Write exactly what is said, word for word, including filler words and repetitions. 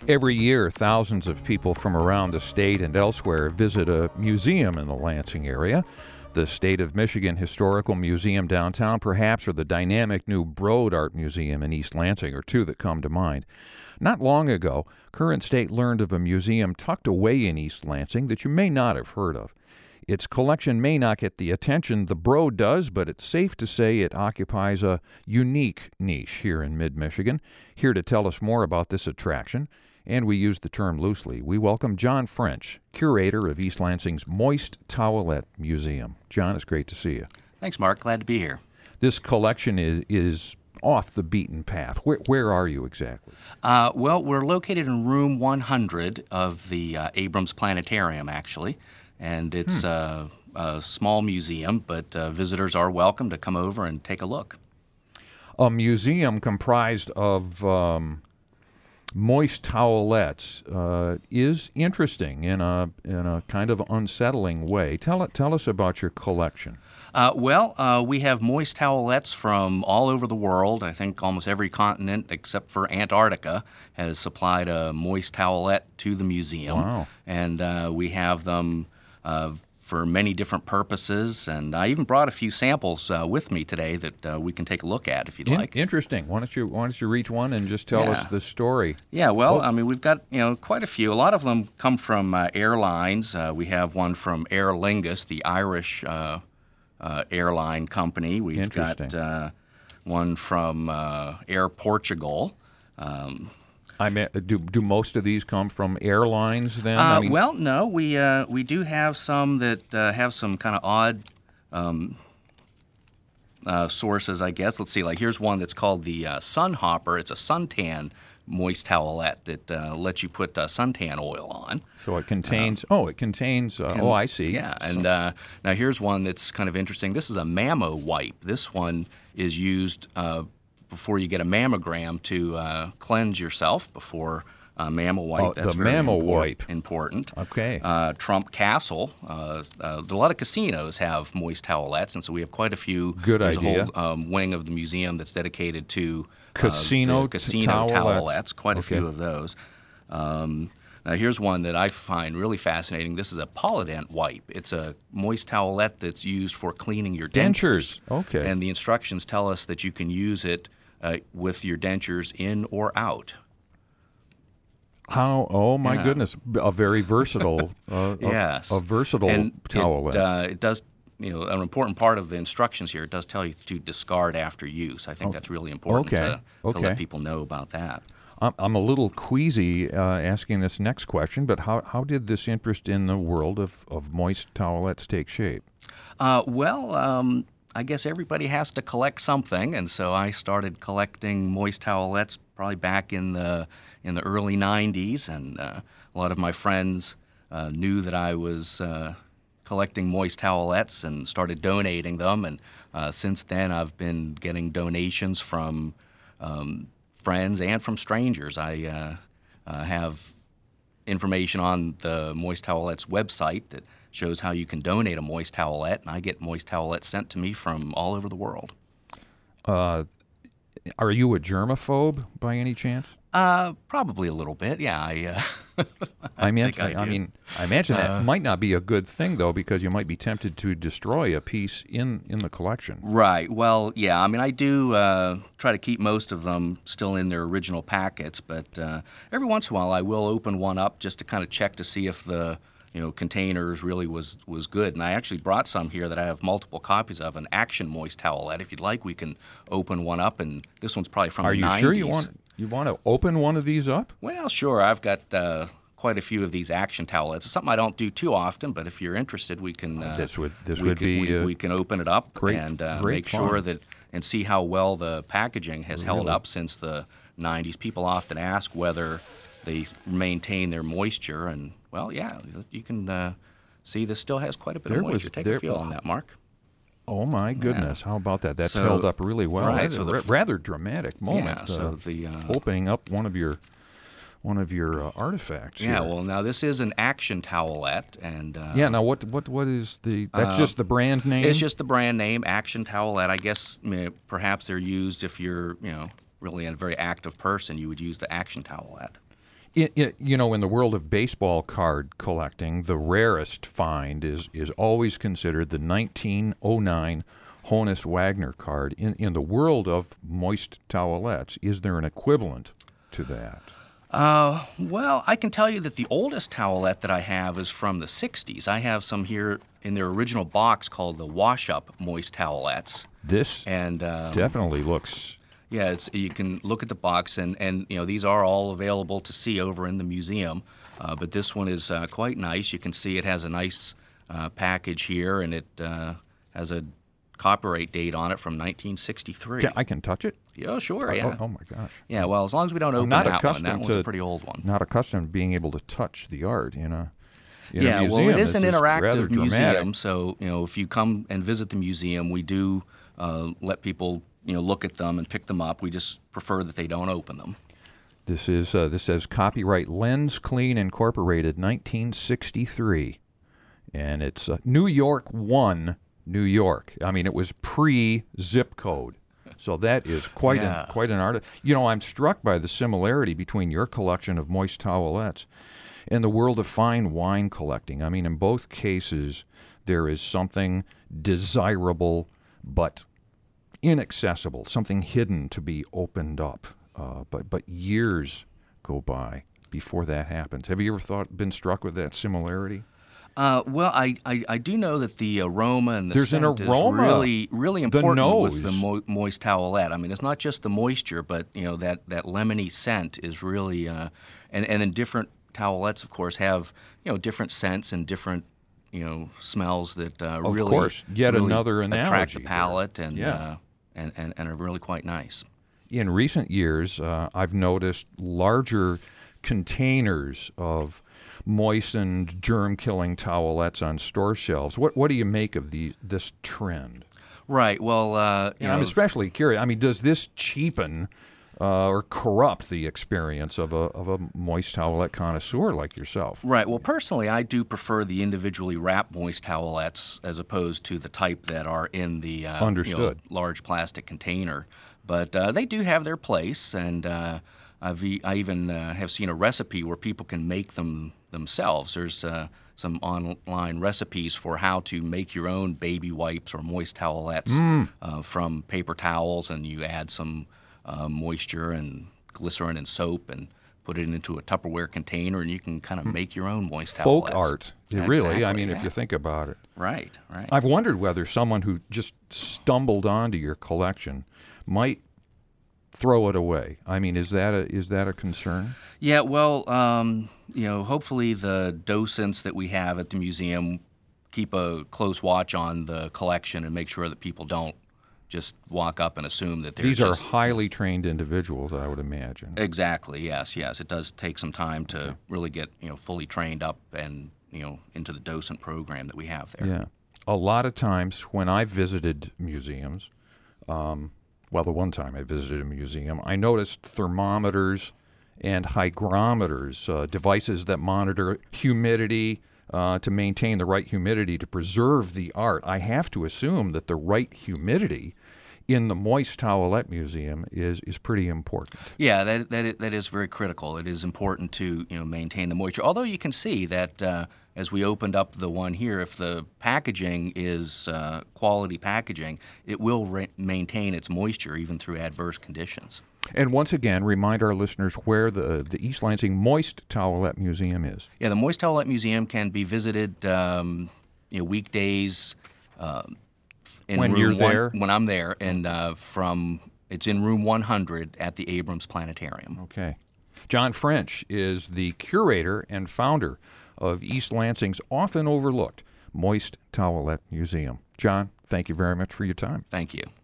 Every year, thousands of people from around the state and elsewhere visit a museum in the Lansing area. The State of Michigan Historical Museum downtown, perhaps, or the dynamic new Broad Art Museum in East Lansing are two that come to mind. Not long ago, Current State learned of a museum tucked away in East Lansing that you may not have heard of. Its collection may not get the attention the Broad does, but it's safe to say it occupies a unique niche here in mid-Michigan. Here to tell us more about this attraction, and we use the term loosely, we welcome John French, curator of East Lansing's Moist Towelette Museum. John, it's great to see you. Thanks, Mark. Glad to be here. This collection is is off the beaten path. Where, where are you exactly? Uh, well, we're located in room one hundred of the uh, Abrams Planetarium, actually, and it's hmm. uh, a small museum, but uh, visitors are welcome to come over and take a look. A museum comprised of Um moist towelettes uh, is interesting in a in a kind of unsettling way. Tell it. Tell us about your collection. Uh, well, uh, we have moist towelettes from all over the world. I think almost every continent except for Antarctica has supplied a moist towelette to the museum. Wow. And uh, we have them uh, for many different purposes, and I even brought a few samples uh, with me today that uh, we can take a look at if you'd In- like. Interesting. Why don't you Why don't you reach one and just tell Yeah. us the story? Yeah, well, Oh. I mean, we've got, you know, quite a few. A lot of them come from uh, airlines. Uh, we have one from Aer Lingus, the Irish uh, uh, airline company. We've Interesting. got uh, one from uh, Air Portugal. Um, I mean, do do most of these come from airlines then? Uh, I mean, well, no, we uh, we do have some that uh, have some kind of odd um, uh, sources, I guess. Let's see. Like here's one that's called the uh, Sun Hopper. It's a suntan moist towelette that uh, lets you put uh, suntan oil on. so it contains. oh, it contains. Uh, Can- oh, I see. Yeah, and uh, now here's one that's kind of interesting. This is a mammo wipe. This one is used uh, before you get a mammogram to uh, cleanse yourself before uh, mammo wipe. Oh, That's the very mammo impor- wipe. Important. Okay. Uh, Trump Castle. Uh, uh, a lot of casinos have moist towelettes, and so we have quite a few. Good There's idea. a whole um, wing of the museum that's dedicated to uh, Casino the t- casino towelettes. towelettes. Quite a Okay. few of those. Um, now here's one that I find really fascinating. This is a Polident wipe. It's a moist towelette that's used for cleaning your dentures. Dentures. Okay. And the instructions tell us that you can use it uh, with your dentures in or out. How? Oh my Yeah. goodness! A very versatile. Uh, a- Yes. A, versatile And towelette. It, uh, it does, you know, an important part of the instructions here, it does tell you to discard after use. I think that's really important okay. to, to Okay. let people know about that. I'm, I'm a little queasy uh, asking this next question, but how, how did this interest in the world of, of moist towelettes take shape? Uh, well, um, I guess everybody has to collect something, and so I started collecting moist towelettes probably back in the in the early nineties, and uh, a lot of my friends uh, knew that I was uh, collecting moist towelettes and started donating them, and uh, since then I've been getting donations from um, friends and from strangers. I uh, uh, have information on the Moist Towelettes website that shows how you can donate a moist towelette, and I get moist towelettes sent to me from all over the world. Uh, are you a germaphobe by any chance? Uh, probably a little bit, yeah. I, uh, I, I, meant, think I, I, do. mean, I imagine that Uh, might not be a good thing, though, because you might be tempted to destroy a piece in, in the collection. Right. Well, yeah. I mean, I do uh, try to keep most of them still in their original packets, but uh, every once in a while I will open one up just to kind of check to see if the you know containers really was was good. And I actually brought some here that I have multiple copies of, an Action Moist Towelette. If you'd like, we can open one up. And this one's probably from Are the you nineties. sure you want you want to open one of these up? Well, sure. I've got uh, quite a few of these Action Towelettes. It's something I don't do too often, but if you're interested, we can. Uh, This would- this we would can, be, We, uh, we can open it up great- and uh, great make fun. sure that and see how well the packaging has held Really? up since the nineties. People often ask whether they maintain their moisture, and well, yeah, you can uh, see this still has quite a bit There of was- moisture. Take there- a feel on that, Mark. Oh my goodness! How about that? That's So- held up really well. right, That's so a the ra- f- rather dramatic moment. Yeah, so uh, the uh, opening up one of your one of your uh, artifacts. yeah, here. well, now this is an Action Towelette, and uh, yeah. Now what what what is the? That's just the brand name. It's just the brand name, Action Towelette. I guess I mean, perhaps they're used if you're, you know, really a very active person. You would use the Action Towelette. It, it, you know, in the world of baseball card collecting, the rarest find is is always considered the nineteen oh nine Honus Wagner card. In in the world of moist towelettes, is there an equivalent to that? Uh, well, I can tell you that the oldest towelette that I have is from the sixties. I have some here in their original box called the Wash-Up Moist Towelettes. This and um, definitely looks... Yeah, it's, you can look at the box, and, and you know these are all available to see over in the museum. Uh, but this one is uh, quite nice. You can see it has a nice uh, package here, and it uh, has a copyright date on it from nineteen sixty-three. Can, I can touch it? Yeah, sure. Oh, Yeah. Oh, oh my gosh. Yeah. Well, as long as we don't open not that one, accustomed that one's to- a pretty old one. Not accustomed to being able to touch the art in a, in Yeah, a museum. well, it is This an rather interactive dramatic. museum, so you know if you come and visit the museum, we do uh, let people you know look at them and pick them up. We just prefer that they don't open them. This is uh, this says copyright Lens Clean Incorporated, nineteen sixty-three, and it's uh, New York one, New York. I mean, it was pre-zip code, so that is quite Yeah. an, quite an art. You know, I'm struck by the similarity between your collection of moist towelettes and the world of fine wine collecting. I mean, in both cases, there is something desirable but inaccessible, something hidden to be opened up. Uh, but but years go by before that happens. Have you ever thought been struck with that similarity? Uh, well, I, I, I do know that the aroma and the There's an scent aroma. is really really The important with the nose. mo- moist towelette. I mean, it's not just the moisture, but you know that, that lemony scent is really, uh, and and then different towelettes, of course, have you know different scents and different you know smells that uh, Of really course. Yet really another attract analogy the there. palate and, Yeah. uh, and and and are really quite nice. In recent years, uh, I've noticed larger containers of moistened, germ-killing towelettes on store shelves. What what do you make of the this trend? Right. Well, uh, you And I'm know, especially curious. I mean, does this cheapen uh, or corrupt the experience of a of a moist towelette connoisseur like yourself? Right. Well, personally, I do prefer the individually wrapped moist towelettes as opposed to the type that are in the uh, Understood. You know, large plastic container. But uh, they do have their place, and uh, I've e- I even uh, have seen a recipe where people can make them themselves. There's uh, some online recipes for how to make your own baby wipes or moist towelettes Mm. uh, from paper towels, and you add some uh, moisture and glycerin and soap and put it into a Tupperware container, and you can kind of make your own moist Folk towelettes. art, it really. I Exactly, mean, if yeah. you think about it. Right, right. I've wondered whether someone who just stumbled onto your collection might throw it away. I mean, is that a is that a concern? Yeah, well, um, you know, hopefully the docents that we have at the museum keep a close watch on the collection and make sure that people don't just walk up and assume that they're These just... are highly trained individuals, I would imagine. Exactly, yes, yes. It does take some time to really get, you know, fully trained up and, you know, into the docent program that we have there. Yeah. A lot of times when I visited museums, um, well, the one time I visited a museum, I noticed thermometers and hygrometers, uh, devices that monitor humidity uh, to maintain the right humidity to preserve the art. I have to assume that the right humidity in the Moist Towelette Museum is is pretty important. Yeah, that that i- that is very critical. It is important to you know maintain the moisture. Although you can see that uh, as we opened up the one here, if the packaging is uh, quality packaging, it will re- maintain its moisture even through adverse conditions. And once again, remind our listeners where the the East Lansing Moist Towelette Museum is. Yeah, the Moist Towelette Museum can be visited um, you know weekdays. Uh, in When room you're one- there? when I'm there, and uh, from it's in room one hundred at the Abrams Planetarium. Okay. John French is the curator and founder of East Lansing's often overlooked Moist Towelette Museum. John, thank you very much for your time. Thank you.